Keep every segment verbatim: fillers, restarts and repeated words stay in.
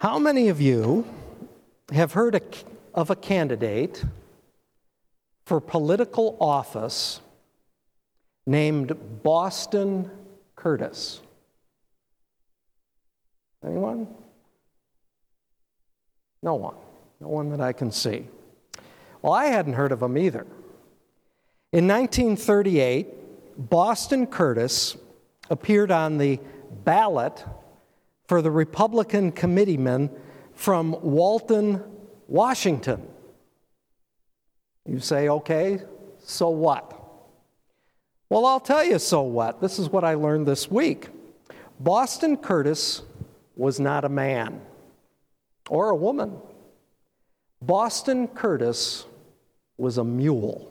How many of you have heard a, of a candidate for political office named Boston Curtis? Anyone? No one. No one that I can see. Well, I hadn't heard of him either. In nineteen thirty-eight, Boston Curtis appeared on the ballot for the Republican committeeman from Walton, Washington. You say, okay, so what? Well, I'll tell you so what. This is what I learned this week. Boston Curtis was not a man or a woman. Boston Curtis was a mule.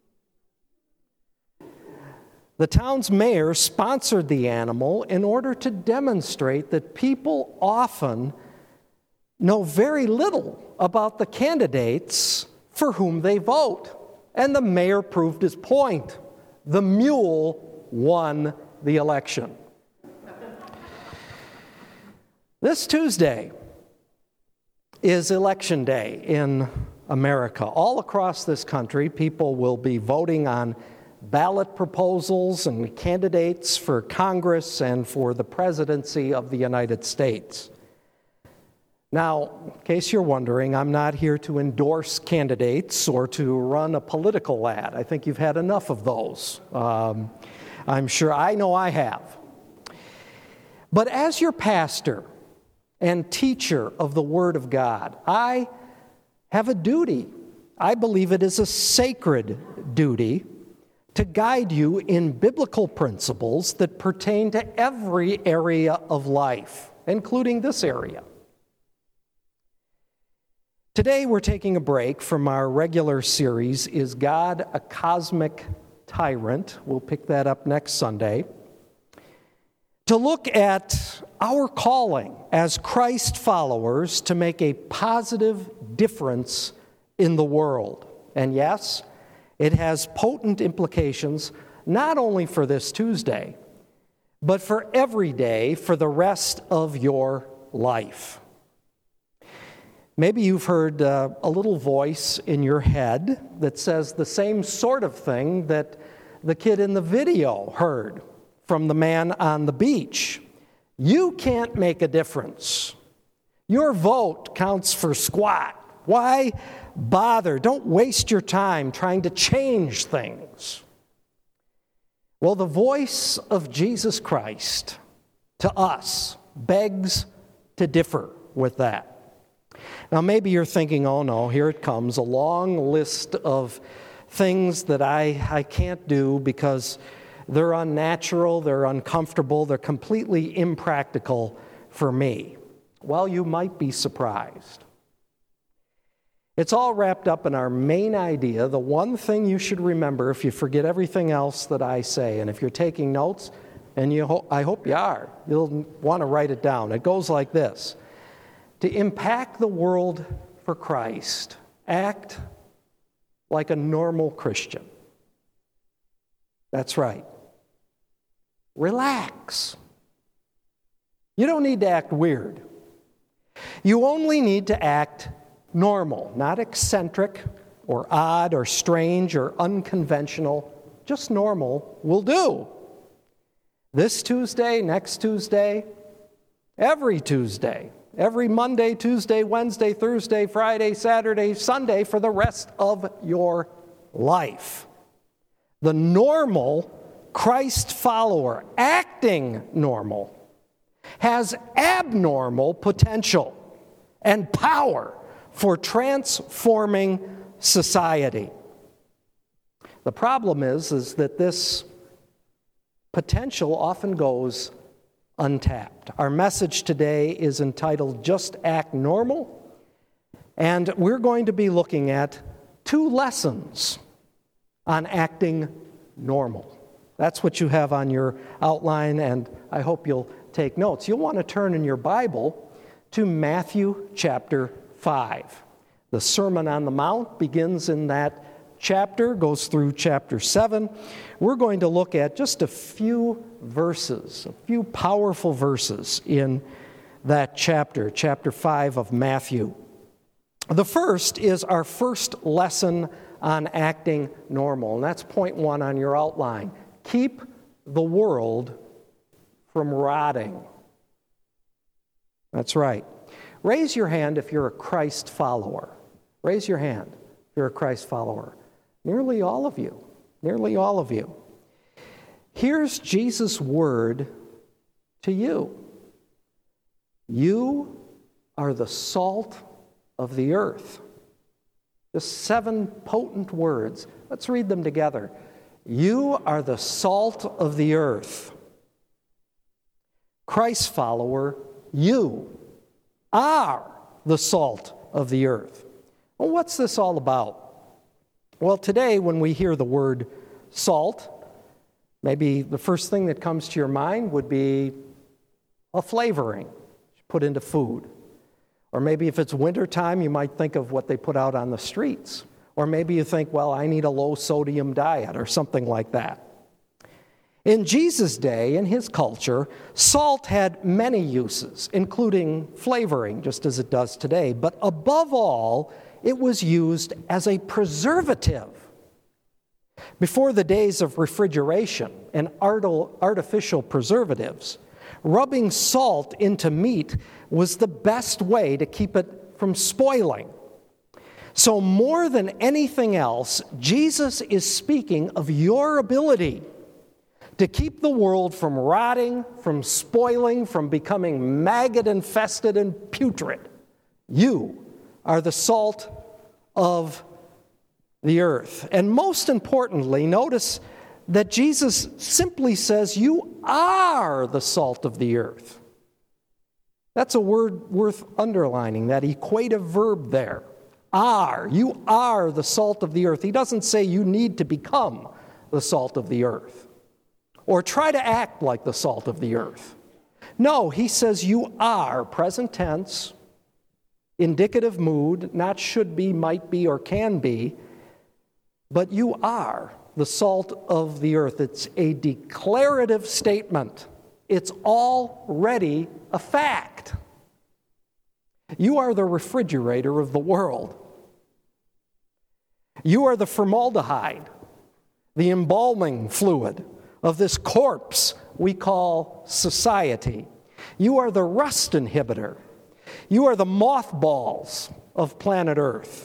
The town's mayor sponsored the animal in order to demonstrate that people often know very little about the candidates for whom they vote. And the mayor proved his point. The mule won the election. This Tuesday is Election Day in America. All across this country, people will be voting on ballot proposals and candidates for Congress and for the presidency of the United States. Now, in case you're wondering, I'm not here to endorse candidates or to run a political ad. I think you've had enough of those. Um, I'm sure, I know I have. But as your pastor and teacher of the Word of God, I have a duty. I believe it is a sacred duty to guide you in biblical principles that pertain to every area of life, including this area. Today we're taking a break from our regular series, Is God a Cosmic Tyrant? We'll pick that up next Sunday. To look at our calling as Christ followers to make a positive difference in the world. And yes, it has potent implications not only for this Tuesday, but for every day for the rest of your life. Maybe you've heard uh, a little voice in your head that says the same sort of thing that the kid in the video heard from the man on the beach. You can't make a difference. Your vote counts for squat. Why bother? Don't waste your time trying to change things. Well, the voice of Jesus Christ to us begs to differ with that. Now, maybe you're thinking, oh no, here it comes, a long list of things that I, I can't do because they're unnatural, they're uncomfortable, they're completely impractical for me. Well, you might be surprised. It's all wrapped up in our main idea, the one thing you should remember if you forget everything else that I say. And if you're taking notes, and you ho- I hope you are, you'll want to write it down. It goes like this. To impact the world for Christ, act like a normal Christian. That's right. Relax. You don't need to act weird. You only need to act normal, not eccentric or odd or strange or unconventional. Just normal will do. This Tuesday, next Tuesday, every Tuesday, every Monday, Tuesday, Wednesday, Thursday, Friday, Saturday, Sunday for the rest of your life. The normal Christ follower, acting normal, has abnormal potential and power for transforming society. The problem is, is that this potential often goes untapped. Our message today is entitled Just Act Normal, and we're going to be looking at two lessons on acting normal. That's what you have on your outline, and I hope you'll take notes. You'll want to turn in your Bible to Matthew chapter five. The Sermon on the Mount begins in that chapter, goes through chapter seven. We're going to look at just a few verses, a few powerful verses in that chapter, chapter five of Matthew. The first is our first lesson on acting normal, and that's point one on your outline. Keep the world from rotting. That's right. Raise your hand if you're a Christ follower. Raise your hand if you're a Christ follower. Nearly all of you. Nearly all of you. Here's Jesus' word to you. You are the salt of the earth. Just seven potent words. Let's read them together. You are the salt of the earth. Christ follower, you are the salt of the earth. Well, what's this all about? Well, today when we hear the word salt, maybe the first thing that comes to your mind would be a flavoring put into food. Or maybe if it's wintertime, you might think of what they put out on the streets. Or maybe you think, well, I need a low-sodium diet or something like that. In Jesus' day, in his culture, salt had many uses, including flavoring, just as it does today. But above all, it was used as a preservative. Before the days of refrigeration and artificial preservatives, rubbing salt into meat was the best way to keep it from spoiling. So more than anything else, Jesus is speaking of your ability to keep the world from rotting, from spoiling, from becoming maggot-infested and putrid. You are the salt of the earth. And most importantly, notice that Jesus simply says, you are the salt of the earth. That's a word worth underlining, that equative verb there. Are. You are the salt of the earth. He doesn't say you need to become the salt of the earth or try to act like the salt of the earth. No, he says you are, present tense, indicative mood, not should be, might be, or can be, but you are the salt of the earth. It's a declarative statement. It's already a fact. You are the refrigerator of the world. You are the formaldehyde, the embalming fluid of this corpse we call society. You are the rust inhibitor. You are the mothballs of planet Earth.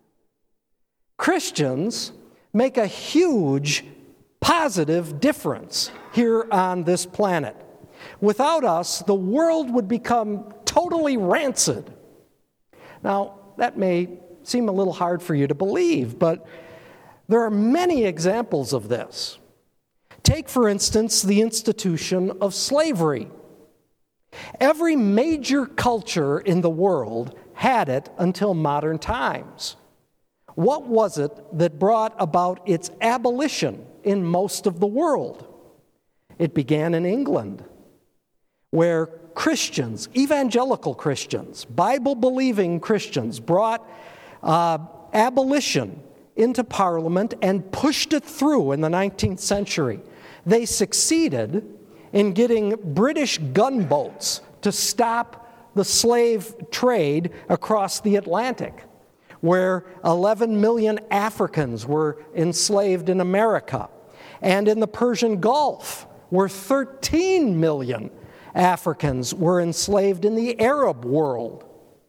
Christians make a huge positive difference here on this planet. Without us, the world would become totally rancid. Now, that may seem a little hard for you to believe, but there are many examples of this. Take, for instance, the institution of slavery. Every major culture in the world had it until modern times. What was it that brought about its abolition in most of the world? It began in England, where Christians, evangelical Christians, Bible-believing Christians brought uh, abolition into Parliament and pushed it through in the nineteenth century. They succeeded in getting British gunboats to stop the slave trade across the Atlantic, where eleven million Africans were enslaved in America, and in the Persian Gulf, where thirteen million Africans were enslaved in the Arab world.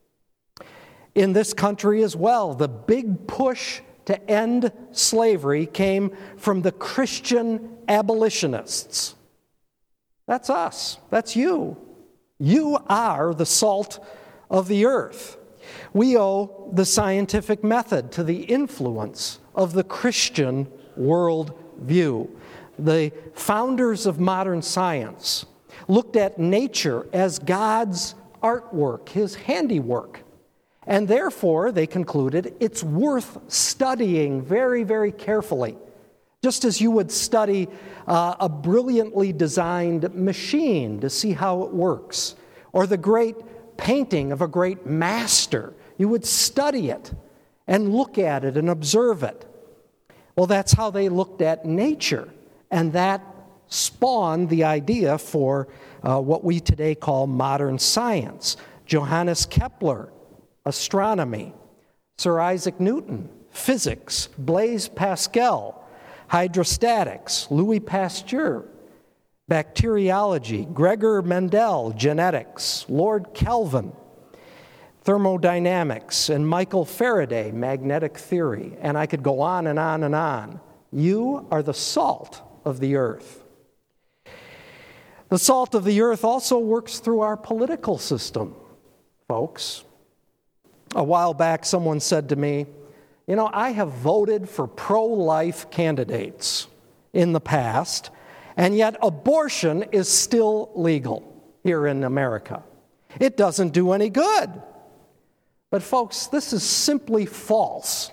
In this country as well, the big push to end slavery came from the Christian abolitionists. That's us. That's you. You are the salt of the earth. We owe the scientific method to the influence of the Christian worldview. The founders of modern science looked at nature as God's artwork, his handiwork. And therefore, they concluded, it's worth studying very, very carefully, just as you would study uh, a brilliantly designed machine to see how it works, or the great painting of a great master. You would study it and look at it and observe it. Well, that's how they looked at nature, and that spawned the idea for uh, what we today call modern science. Johannes Kepler, astronomy. Sir Isaac Newton, physics. Blaise Pascal, hydrostatics. Louis Pasteur, bacteriology. Gregor Mendel, genetics. Lord Kelvin, thermodynamics. And Michael Faraday, magnetic theory. And I could go on and on and on. You are the salt of the earth. The salt of the earth also works through our political system, folks. A while back, someone said to me, you know, I have voted for pro-life candidates in the past, and yet abortion is still legal here in America. It doesn't do any good. But folks, this is simply false.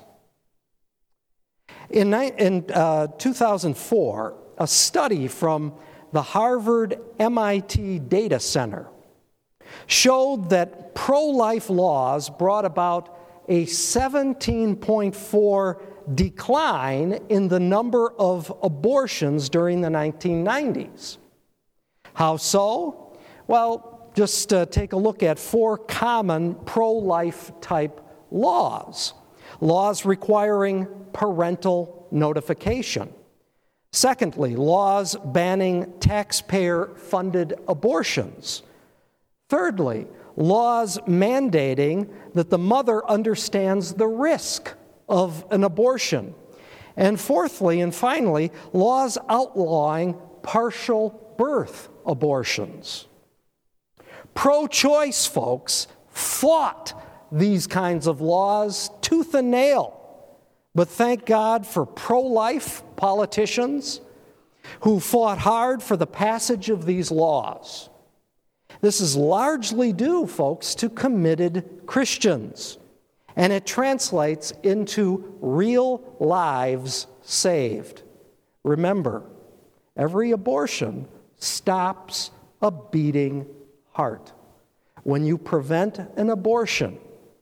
In, in uh, two thousand four, a study from the Harvard M I T Data Center showed that pro-life laws brought about a seventeen point four decline in the number of abortions during the nineteen nineties. How so? Well, just uh, take a look at four common pro-life type laws. Laws requiring parental notification. Secondly, laws banning taxpayer-funded abortions. Thirdly, laws mandating that the mother understands the risk of an abortion. And fourthly and finally, laws outlawing partial birth abortions. Pro-choice folks fought these kinds of laws tooth and nail. But thank God for pro-life politicians who fought hard for the passage of these laws. This is largely due, folks, to committed Christians, and it translates into real lives saved. Remember, every abortion stops a beating heart. When you prevent an abortion,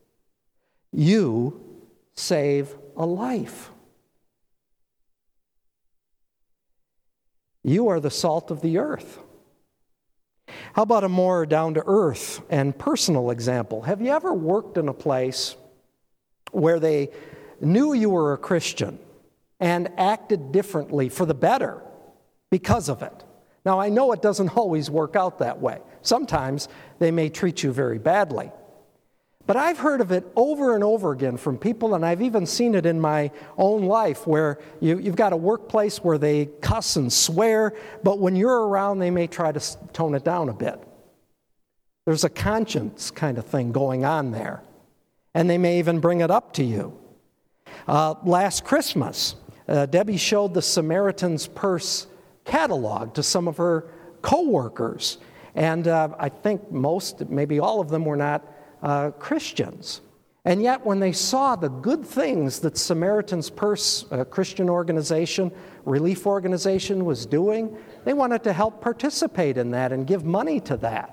you save a life. You are the salt of the earth. How about a more down-to-earth and personal example? Have you ever worked in a place where they knew you were a Christian and acted differently for the better because of it? Now, I know it doesn't always work out that way. Sometimes they may treat you very badly. But I've heard of it over and over again from people, and I've even seen it in my own life, where you, you've got a workplace where they cuss and swear, but when you're around, they may try to tone it down a bit. There's a conscience kind of thing going on there, and they may even bring it up to you. Uh, last Christmas, uh, Debbie showed the Samaritan's Purse catalog to some of her coworkers, and uh, I think most, maybe all of them, were not Uh, Christians. And yet when they saw the good things that Samaritan's Purse, a Christian organization, relief organization, was doing, they wanted to help participate in that and give money to that.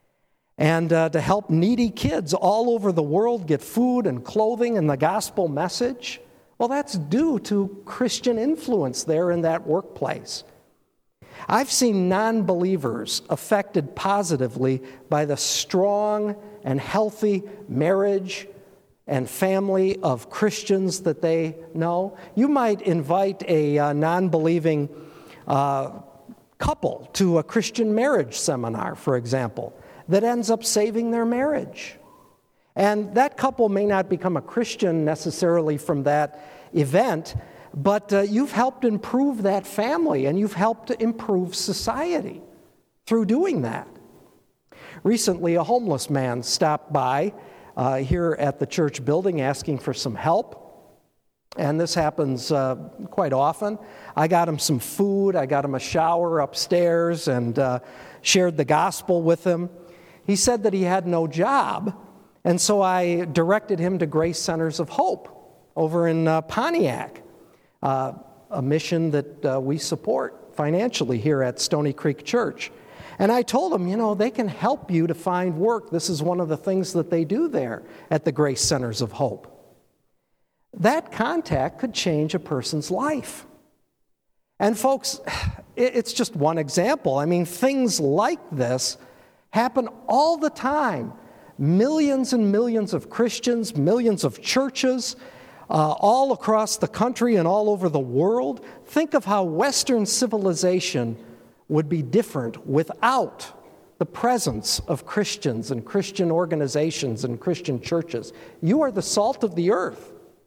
And uh, to help needy kids all over the world get food and clothing and the gospel message. Well, that's due to Christian influence there in that workplace. I've seen non-believers affected positively by the strong and healthy marriage and family of Christians that they know. You might invite a uh, non-believing uh, couple to a Christian marriage seminar, for example, that ends up saving their marriage. And that couple may not become a Christian necessarily from that event, but uh, you've helped improve that family, and you've helped to improve society through doing that. Recently, a homeless man stopped by uh, here at the church building asking for some help, and this happens uh, quite often. I got him some food, I got him a shower upstairs, and uh, shared the gospel with him. He said that he had no job, and so I directed him to Grace Centers of Hope over in uh, Pontiac. Uh, a mission that uh, we support financially here at Stony Creek Church. And I told him, you know, they can help you to find work. This is one of the things that they do there at the Grace Centers of Hope. That contact could change a person's life. And folks, it's just one example. I mean, things like this happen all the time. Millions and millions of Christians, millions of churches, uh, all across the country and all over the world. Think of how Western civilization would be different without the presence of Christians and Christian organizations and Christian churches. You are the salt of the earth.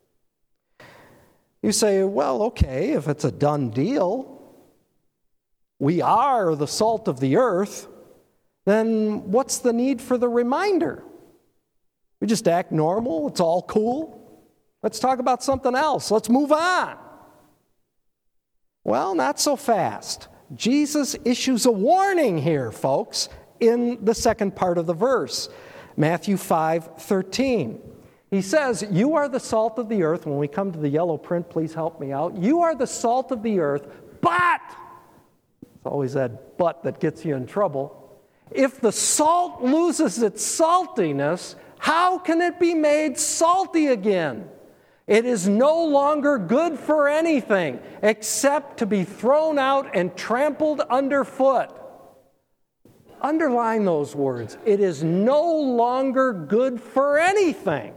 You say, well, okay, if it's a done deal, we are the salt of the earth, then what's the need for the reminder? We just act normal, it's all cool. Let's talk about something else. Let's move on. Well, not so fast. Jesus issues a warning here, folks, in the second part of the verse, Matthew five thirteen. He says, you are the salt of the earth. When we come to the yellow print, please help me out. You are the salt of the earth, but, it's always that but that gets you in trouble. If the salt loses its saltiness, how can it be made salty again? It is no longer good for anything except to be thrown out and trampled underfoot. Underline those words. It is no longer good for anything.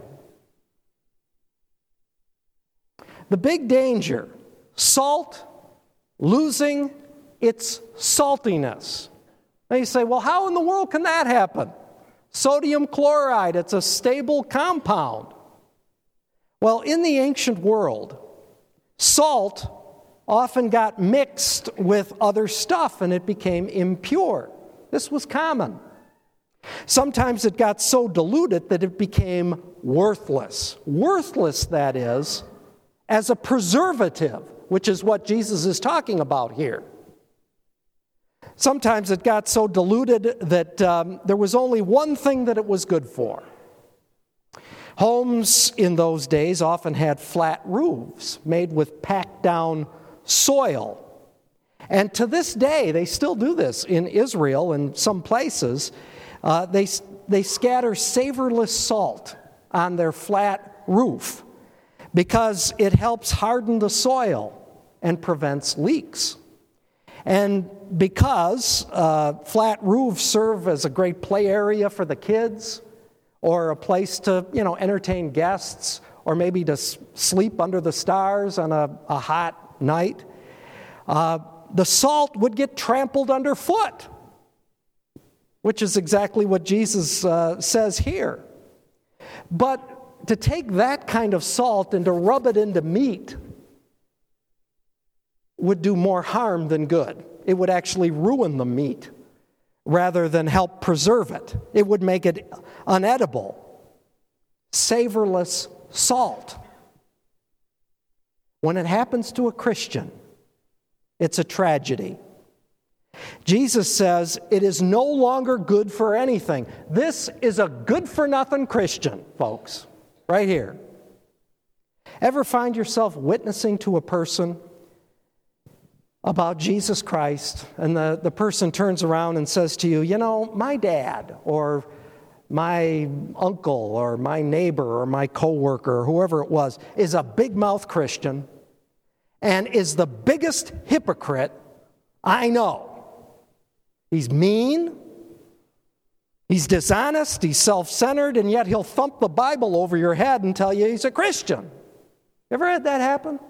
The big danger, salt losing its saltiness. Now you say, well, how in the world can that happen? Sodium chloride, it's a stable compound. Well, in the ancient world, salt often got mixed with other stuff and it became impure. This was common. Sometimes it got so diluted that it became worthless. Worthless, that is, as a preservative, which is what Jesus is talking about here. Sometimes it got so diluted that um, there was only one thing that it was good for. Homes in those days often had flat roofs made with packed down soil. And to this day, they still do this in Israel and some places. Uh, they, they scatter savorless salt on their flat roof because it helps harden the soil and prevents leaks. And because uh, flat roofs serve as a great play area for the kids, or a place to, you know, entertain guests, or maybe to s- sleep under the stars on a, a hot night, uh, the salt would get trampled underfoot, which is exactly what Jesus uh, says here. But to take that kind of salt and to rub it into meat would do more harm than good. It would actually ruin the meat rather than help preserve it. It would make it unedible, savorless salt. When it happens to a Christian, it's a tragedy. Jesus says it is no longer good for anything. This is a good-for-nothing Christian, folks, right here. Ever find yourself witnessing to a person about Jesus Christ, and the, the person turns around and says to you, you know, my dad, or my uncle, or my neighbor, or my coworker, or whoever it was, is a big-mouth Christian and is the biggest hypocrite I know. He's mean, he's dishonest, he's self-centered, and yet he'll thump the Bible over your head and tell you he's a Christian. Ever had that happen?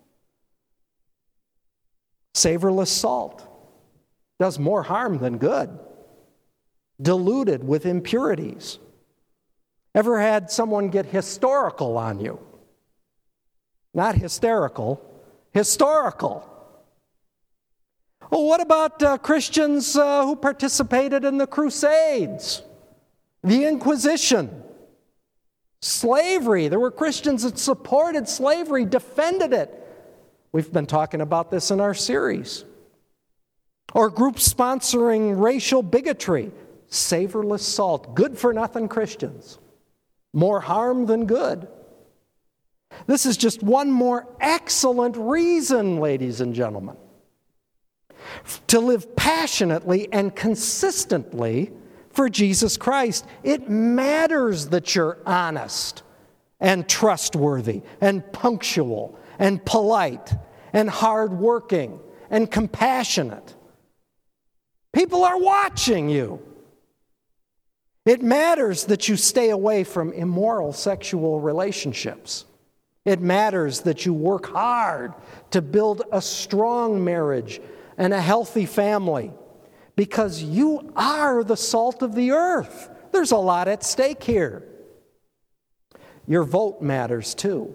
Savorless salt does more harm than good, diluted with impurities. Ever had someone get historical on you? Not hysterical, historical. Well, what about uh, Christians uh, who participated in the Crusades, the Inquisition, slavery? There were Christians that supported slavery, defended it. We've been talking about this in our series. Or groups sponsoring racial bigotry, savorless salt, good-for-nothing Christians, more harm than good. This is just one more excellent reason, ladies and gentlemen, to live passionately and consistently for Jesus Christ. It matters that you're honest and trustworthy and punctual and polite and hardworking and compassionate. People are watching you. It matters that you stay away from immoral sexual relationships. It matters that you work hard to build a strong marriage and a healthy family, because you are the salt of the earth. There's a lot at stake here. Your vote matters too.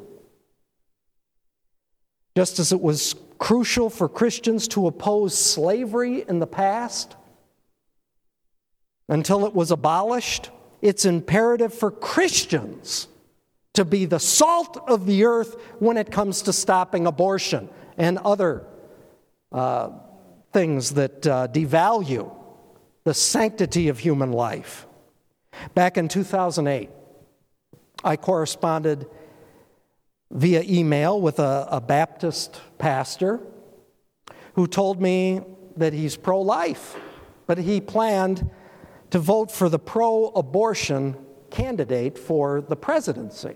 Just as it was crucial for Christians to oppose slavery in the past until it was abolished, it's imperative for Christians to be the salt of the earth when it comes to stopping abortion and other uh, things that uh, devalue the sanctity of human life. Back in two thousand eight, I corresponded via email with a, a Baptist pastor who told me that he's pro-life, but he planned to vote for the pro-abortion candidate for the presidency.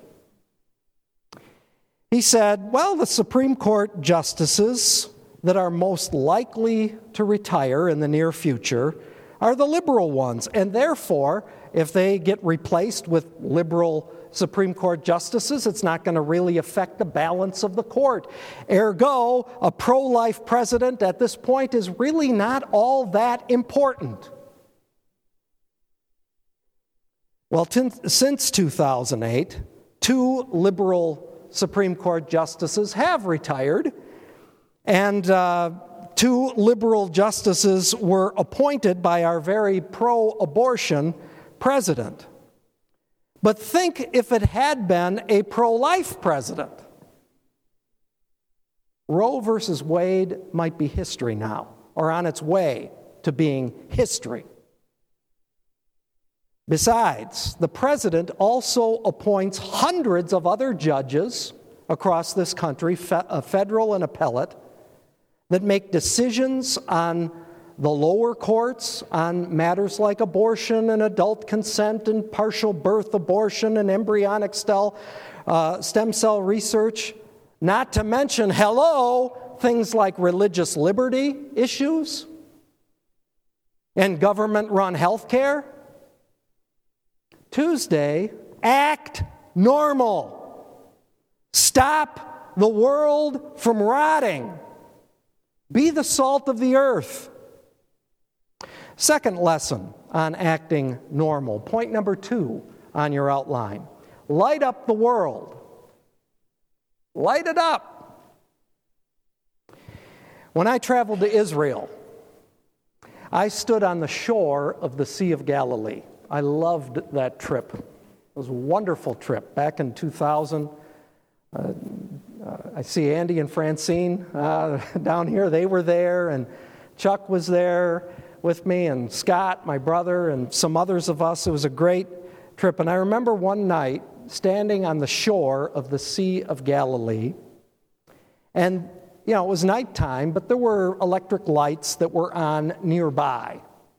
He said, well, the Supreme Court justices that are most likely to retire in the near future are the liberal ones, and therefore, if they get replaced with liberal Supreme Court justices, it's not going to really affect the balance of the court. Ergo, a pro-life president at this point is really not all that important. Well, t- since two thousand eight, two liberal Supreme Court justices have retired, and uh, two liberal justices were appointed by our very pro-abortion president. But think if it had been a pro-life president. Roe versus Wade might be history now, or on its way to being history. Besides, the president also appoints hundreds of other judges across this country, fe- federal and appellate, that make decisions on the lower courts on matters like abortion and adult consent and partial birth abortion and embryonic cell, uh, stem cell research, not to mention, hello, things like religious liberty issues and government-run health care. Tuesday, act normal. Stop the world from rotting. Be the salt of the earth. Second lesson on acting normal. Point number two on your outline. Light up the world. Light it up. When I traveled to Israel, I stood on the shore of the Sea of Galilee. I loved that trip. It was a wonderful trip. Back in two thousand, uh, uh, I see Andy and Francine uh, down here. They were there, and Chuck was there with me, and Scott, my brother, and some others of us. It was a great trip. And I remember one night standing on the shore of the Sea of Galilee, and, you know, it was nighttime, but there were electric lights that were on nearby.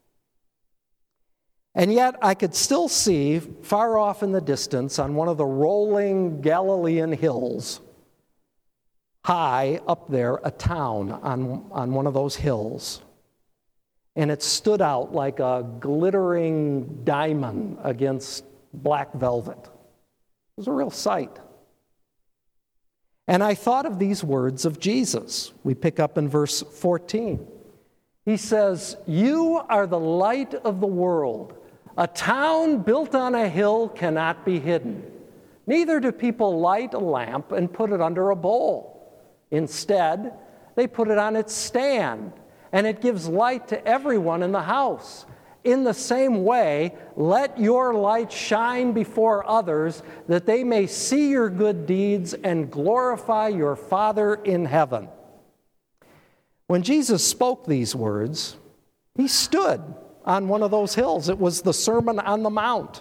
And yet I could still see, far off in the distance, on one of the rolling Galilean hills, high up there, a town on, on one of those hills. And it stood out like a glittering diamond against black velvet. It was a real sight. And I thought of these words of Jesus. We pick up in verse fourteen. He says, "You are the light of the world. A town built on a hill cannot be hidden. Neither do people light a lamp and put it under a bowl. Instead, they put it on its stand, and it gives light to everyone in the house. In the same way, let your light shine before others, that they may see your good deeds and glorify your Father in heaven." When Jesus spoke these words, he stood on one of those hills. It was the Sermon on the Mount.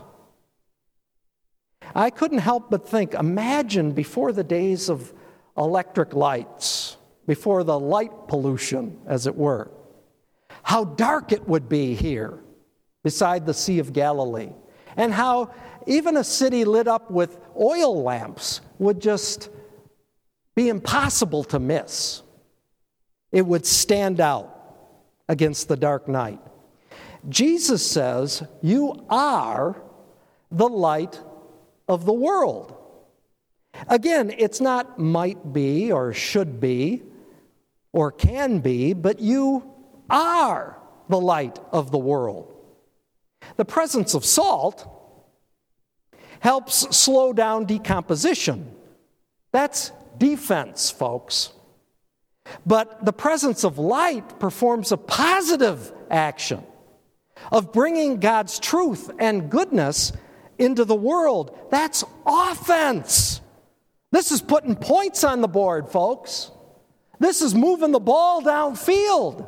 I couldn't help but think, imagine before the days of electric lights, before the light pollution, as it were, how dark it would be here beside the Sea of Galilee, and how even a city lit up with oil lamps would just be impossible to miss. It would stand out against the dark night. Jesus says, you are the light of the world. Again, it's not might be or should be or can be, but you are the light of the world. The presence of salt helps slow down decomposition. That's defense, folks. But the presence of light performs a positive action of bringing God's truth and goodness into the world. That's offense. This is putting points on the board, folks. This is moving the ball downfield.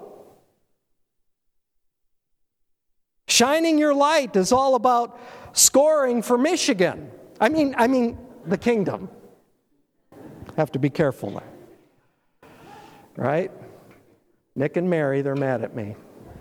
Shining your light is all about scoring for Michigan. I mean, I mean the kingdom. Have to be careful there. Right? Nick and Mary, they're mad at me.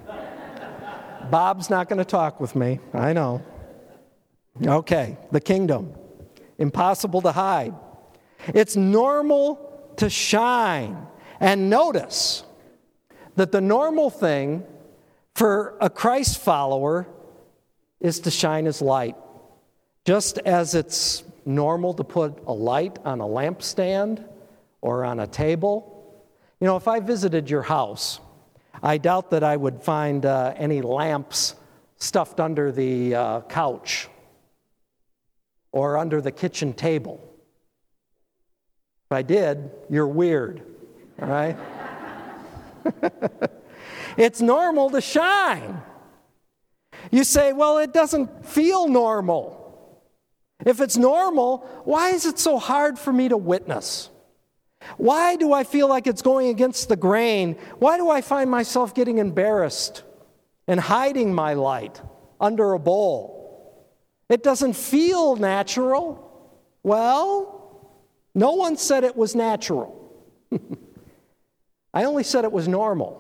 Bob's not going to talk with me. I know. Okay, the kingdom. Impossible to hide. It's normal to shine. And notice that the normal thing for a Christ follower is to shine his light. Just as it's normal to put a light on a lampstand or on a table. You know, if I visited your house, I doubt that I would find uh, any lamps stuffed under the uh, couch or under the kitchen table. If I did, you're weird, all right? It's normal to shine. You say, well, it doesn't feel normal. If it's normal, why is it so hard for me to witness? Why do I feel like it's going against the grain? Why do I find myself getting embarrassed and hiding my light under a bowl? It doesn't feel natural. Well, no one said it was natural. I only said it was normal.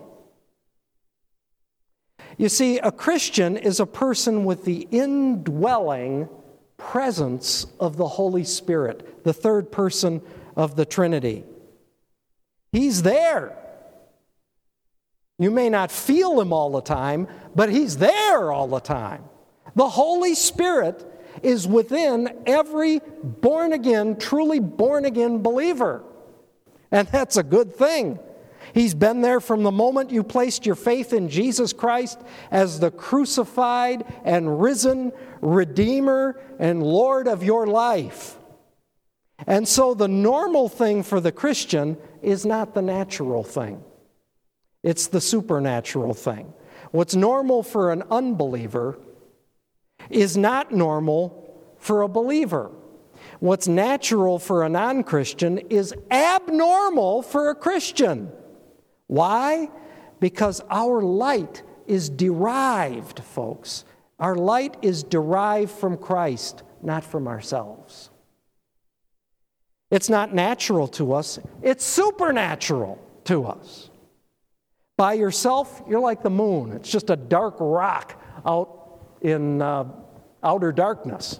You see, a Christian is a person with the indwelling presence of the Holy Spirit, the third person of the Trinity. He's there. You may not feel him all the time, but he's there all the time. The Holy Spirit is within every born-again, truly born-again believer. And that's a good thing. He's been there from the moment you placed your faith in Jesus Christ as the crucified and risen Redeemer and Lord of your life. And so the normal thing for the Christian is not the natural thing. It's the supernatural thing. What's normal for an unbeliever is not normal for a believer. What's natural for a non-Christian is abnormal for a Christian. Why? Because our light is derived, folks. Our light is derived from Christ, not from ourselves. It's not natural to us, it's supernatural to us. By yourself, you're like the moon. It's just a dark rock out in uh, outer darkness.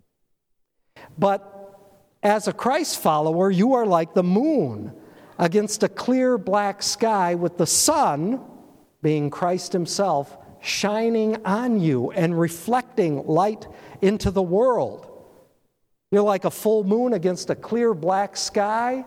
But as a Christ follower, you are like the moon against a clear black sky with the sun, being Christ himself, shining on you and reflecting light into the world. You're like a full moon against a clear black sky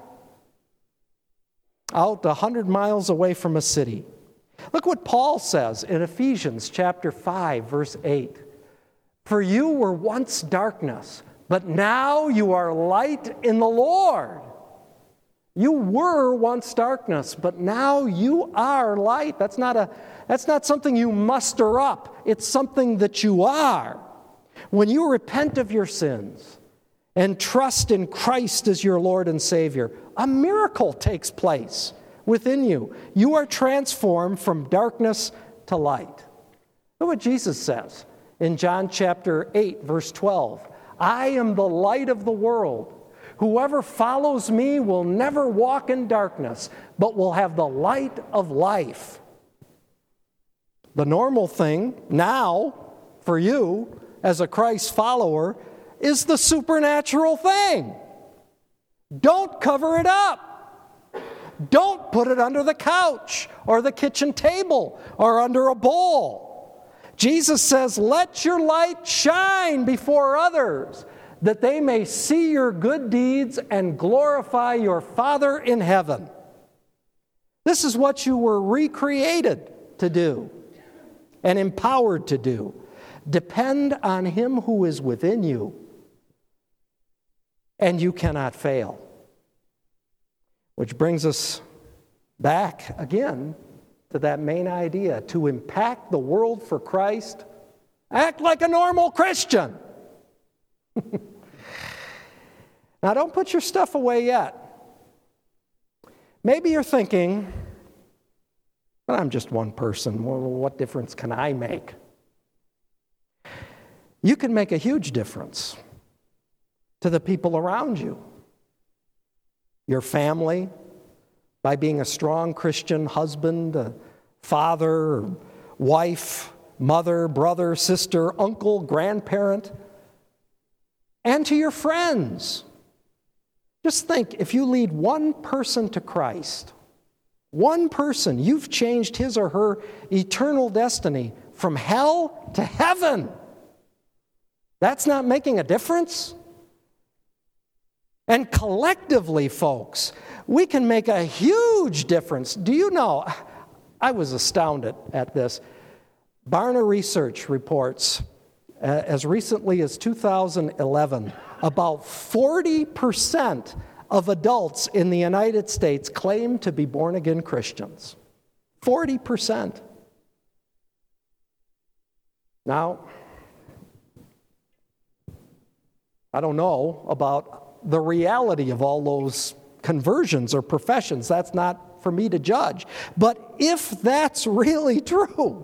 out a hundred miles away from a city. Look what Paul says in Ephesians chapter five, verse eight. For you were once darkness, but now you are light in the Lord. You were once darkness, but now you are light. That's not a, that's not something you muster up. It's something that you are. When you repent of your sins and trust in Christ as your Lord and Savior, a miracle takes place within you. You are transformed from darkness to light. Look what Jesus says in John chapter eight, verse twelve. I am the light of the world. Whoever follows me will never walk in darkness, but will have the light of life. The normal thing now for you as a Christ follower is the supernatural thing. Don't cover it up. Don't put it under the couch or the kitchen table or under a bowl. Jesus says, let your light shine before others, that they may see your good deeds and glorify your Father in heaven. This is what you were recreated to do and empowered to do. Depend on Him who is within you, and you cannot fail. Which brings us back again to that main idea: to impact the world for Christ, act like a normal Christian. Now, don't put your stuff away yet. Maybe you're thinking, but I'm just one person. Well, what difference can I make? You can make a huge difference to the people around you. Your family, by being a strong Christian husband, a father, wife, mother, brother, sister, uncle, grandparent, and to your friends. Just think, if you lead one person to Christ, one person, you've changed his or her eternal destiny from hell to heaven. That's not making a difference? And collectively, folks, we can make a huge difference. Do you know, I was astounded at this. Barna Research reports, uh, as recently as two thousand eleven, about forty percent of adults in the United States claim to be born-again Christians. forty percent. Now, I don't know about the reality of all those conversions or professions. That's not for me to judge. But if that's really true,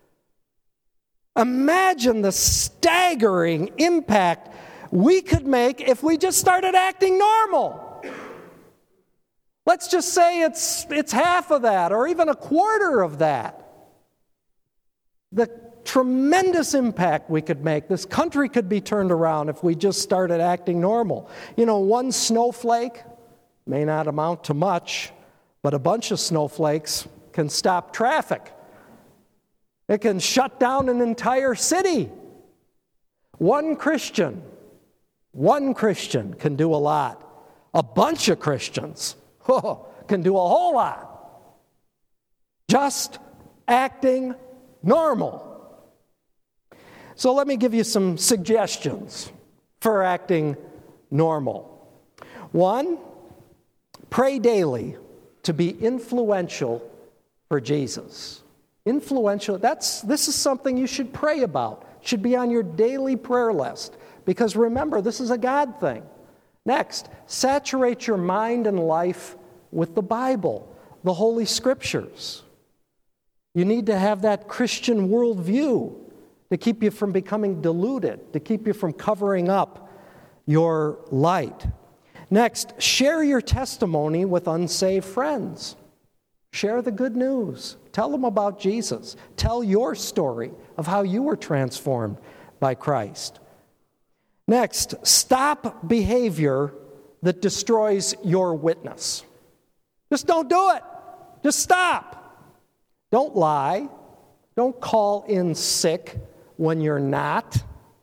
imagine the staggering impact we could make if we just started acting normal. Let's just say it's it's half of that or even a quarter of that. The tremendous impact we could make. This country could be turned around if we just started acting normal. You know, one snowflake may not amount to much, but a bunch of snowflakes can stop traffic. It can shut down an entire city. One Christian, one Christian can do a lot. A bunch of Christians oh, can do a whole lot. Just acting normal. So let me give you some suggestions for acting normal. One, pray daily to be influential for Jesus. Influential, that's this is something you should pray about. It should be on your daily prayer list. Because remember, this is a God thing. Next, saturate your mind and life with the Bible, the Holy Scriptures. You need to have that Christian worldview to keep you from becoming deluded, to keep you from covering up your light. Next, share your testimony with unsaved friends. Share the good news. Tell them about Jesus. Tell your story of how you were transformed by Christ. Next, stop behavior that destroys your witness. Just don't do it. Just stop. Don't lie. Don't call in sick when you're not.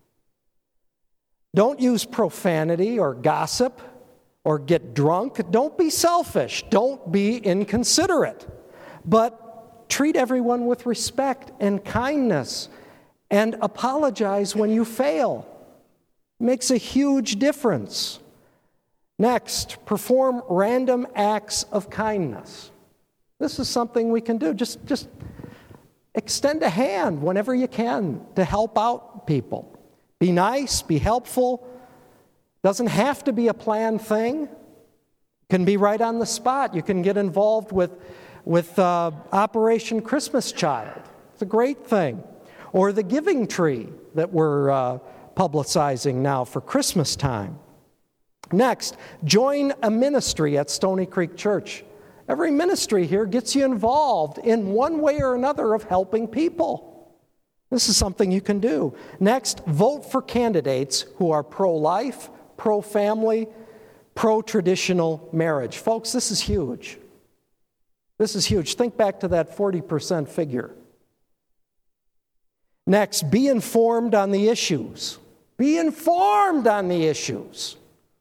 Don't use profanity or gossip or get drunk. Don't be selfish. Don't be inconsiderate. But treat everyone with respect and kindness and apologize when you fail. It makes a huge difference. Next, perform random acts of kindness. This is something we can do. Just, just extend a hand whenever you can to help out people. Be nice, be helpful. Doesn't have to be a planned thing. It can be right on the spot. You can get involved with, with uh, Operation Christmas Child. It's a great thing. Or the Giving Tree that we're uh, publicizing now for Christmas time. Next, join a ministry at Stony Creek Church. Every ministry here gets you involved in one way or another of helping people. This is something you can do. Next, vote for candidates who are pro-life, pro-family, pro-traditional marriage. Folks, this is huge. This is huge. Think back to that forty percent figure. Next, be informed on the issues. Be informed on the issues.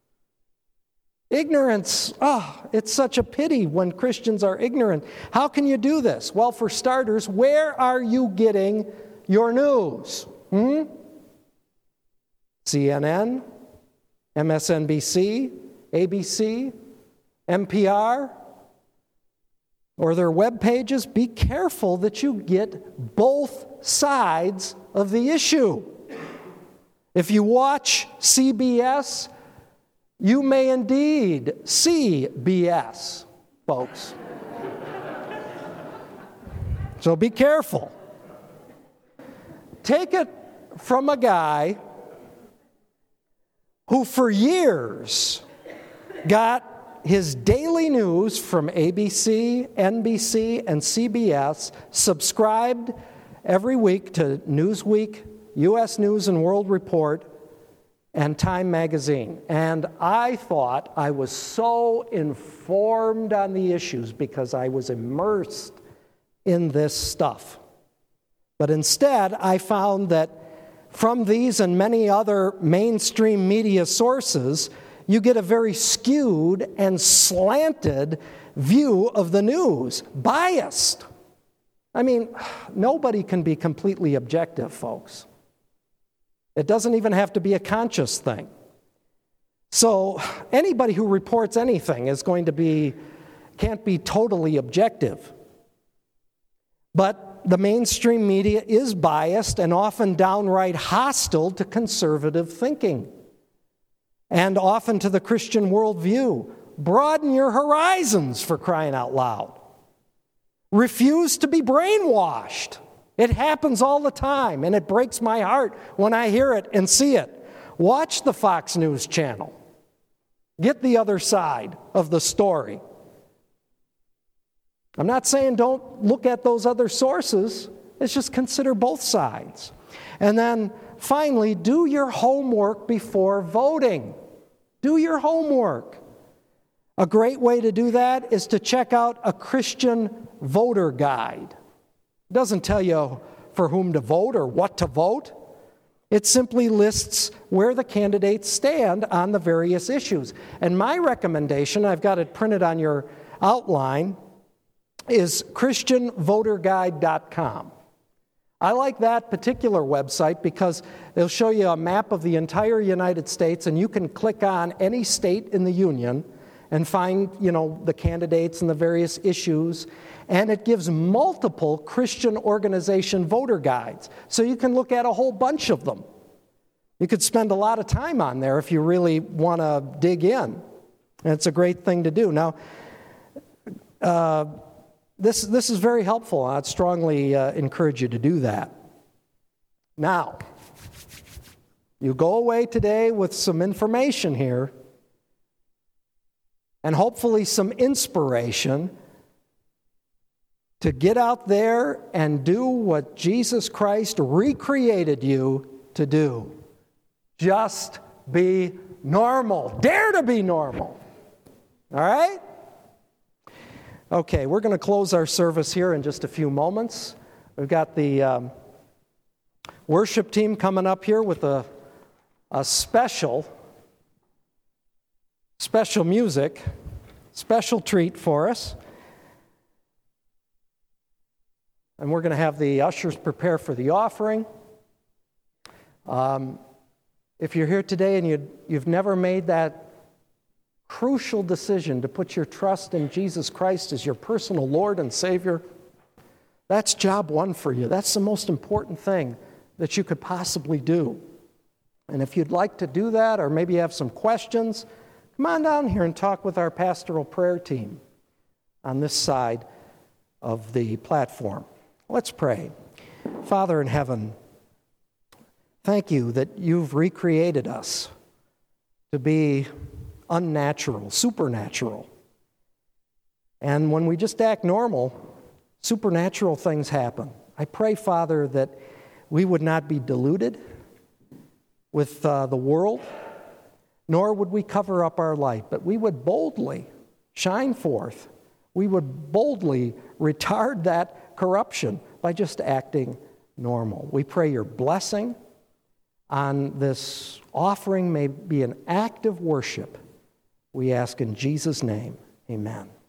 Ignorance, oh, it's such a pity when Christians are ignorant. How can you do this? Well, for starters, where are you getting your news? Hmm? C N N, M S N B C, A B C, N P R, or their web pages? Be careful that you get both sides of the issue. If you watch C B S, you may indeed see B S, folks. So be careful. Take it from a guy who for years got his daily news from A B C, N B C, and C B S, subscribed every week to Newsweek, U S News and World Report, and Time Magazine. And I thought I was so informed on the issues because I was immersed in this stuff. But instead, I found that from these and many other mainstream media sources, you get a very skewed and slanted view of the news, biased. I mean, nobody can be completely objective, folks. It doesn't even have to be a conscious thing. So anybody who reports anything is going to be, can't be totally objective. But the mainstream media is biased and often downright hostile to conservative thinking and often to the Christian worldview. Broaden your horizons, for crying out loud. Refuse to be brainwashed. It happens all the time, and it breaks my heart when I hear it and see it. Watch the Fox News channel. Get the other side of the story. I'm not saying don't look at those other sources. It's just consider both sides. And then finally, do your homework before voting. Do your homework. A great way to do that is to check out a Christian voter guide. It doesn't tell you for whom to vote or what to vote. It simply lists where the candidates stand on the various issues. And my recommendation, I've got it printed on your outline, is Christian Voter Guide dot com. I like that particular website because they'll show you a map of the entire United States, and you can click on any state in the Union and find, you know, the candidates and the various issues. And it gives multiple Christian organization voter guides. So you can look at a whole bunch of them. You could spend a lot of time on there if you really want to dig in. And it's a great thing to do. Now, uh, this, this is very helpful. I'd strongly uh, encourage you to do that. Now, you go away today with some information here and hopefully some inspiration to get out there and do what Jesus Christ recreated you to do. Just be normal. Dare to be normal. All right? Okay, we're going to close our service here in just a few moments. We've got the um, worship team coming up here with a, a special, special music, special treat for us. And we're going to have the ushers prepare for the offering. Um, if you're here today and you, you've never made that crucial decision to put your trust in Jesus Christ as your personal Lord and Savior, that's job one for you. That's the most important thing that you could possibly do. And if you'd like to do that, or maybe you have some questions, come on down here and talk with our pastoral prayer team on this side of the platform. Let's pray. Father in heaven, thank you that you've recreated us to be unnatural, supernatural. And when we just act normal, supernatural things happen. I pray, Father, that we would not be deluded with uh, the world, nor would we cover up our light, but we would boldly shine forth we would boldly retard that corruption by just acting normal. We pray your blessing on this offering may be an act of worship. We ask in Jesus' name, amen.